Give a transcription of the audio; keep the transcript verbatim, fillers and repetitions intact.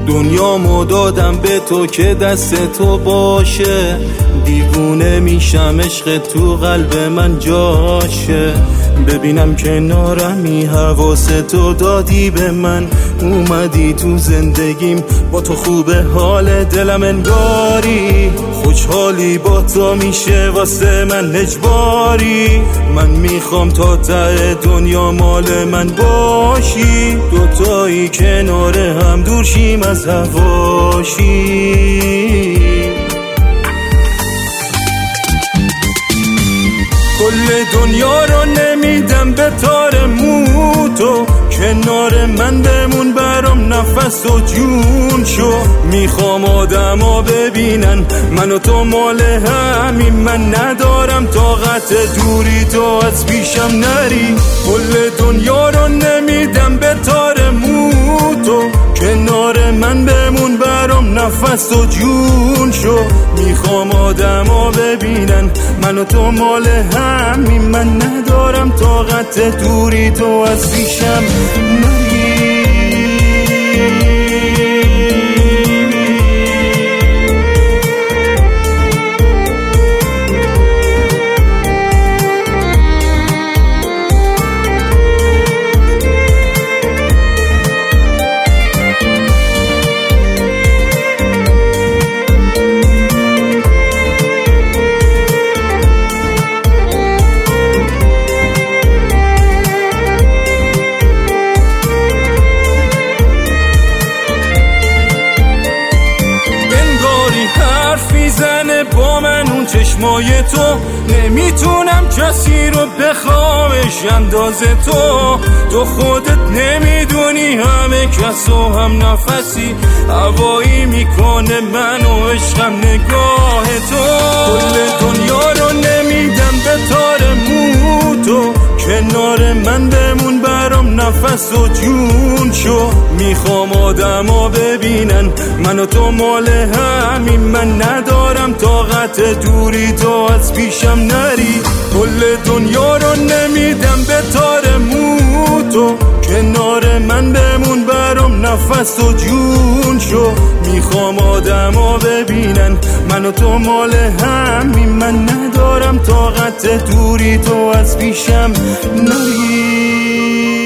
دنیامو دادم به تو که دست تو باشه، دیوونه میشم عشق تو قلب من جاشه. ببینم کنارمی حواس تو دادی به من، اومدی تو زندگیم با تو خوبه حال دلم انگاری، خوشحالی با تو میشه واسه من اجباری. من میخوام تا ته دنیا مال من باشی، دوتایی کنار هم دور شیم از هواشی. کل دنیا رو نمیدم به تار موتو، کنار من بمون برام نفس و جون شو. میخوام آدما ببینن من و تو مال همین، من ندارم طاقت دوری تو از پیشم نری. کل دنیا رو نمیدم به تار موتو، کنار من بمون برام نفس و جون شو. میخوام آدما ببینن من و تو مال همین، من ندارم طاقت دوری تو از پیشم نری. میزنه با من اون چشمای تو، نمیتونم کسی رو بخوامش انداز تو. تو خودت نمیدونی همه کس و هم نفسی، هوایی میکنه من و عشقم نگاه تو. کل دنیا رو نمیدم به تار موتو، کنار من بمون برام نفس و جون شو. میخوام آدما ببینن من و تو مال همین، من ندارم طاقت دوری تو از پیشم نری. کل دنیا رو نمیدم به تار موتو، کنار من بمون برام نفس و جون شو. میخوام آدما ببینن من و تو مال همین، من ندارم طاقت دوری تو از پیشم نری.